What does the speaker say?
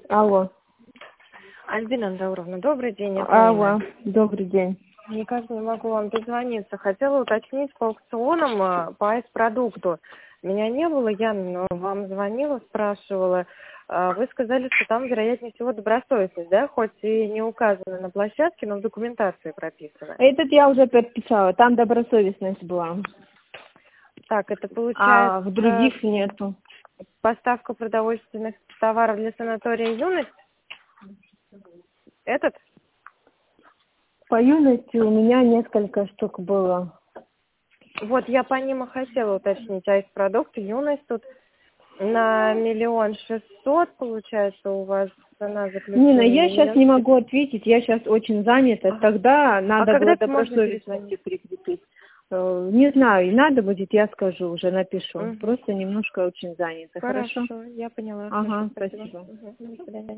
Алло. Альбина Андауровна, добрый день. Алло, добрый день. Никак не могу вам дозвониться. Хотела уточнить по аукционам по айс-продукту. Меня не было, я вам звонила, спрашивала. Вы сказали, что там, вероятнее всего, добросовестность, да? Хоть и не указано на площадке, но в документации прописано. Этот я уже подписала, там добросовестность была. Так, это получается... А в других нету. Поставка продовольственных товаров для санатория «Юность»? Этот? По юности у меня несколько штук было. Вот, я по ним и хотела уточнить. Айс-продукты, «Юность» тут на 1 600 000, получается, у вас цена заключения. Нина, я сейчас не могу ответить, я сейчас очень занята. Тогда надо было добросовестности прикрепить. Не знаю, и надо будет, я скажу, уже напишу. Просто немножко очень занята. Хорошо, я поняла. Ага, спасибо. До свидания.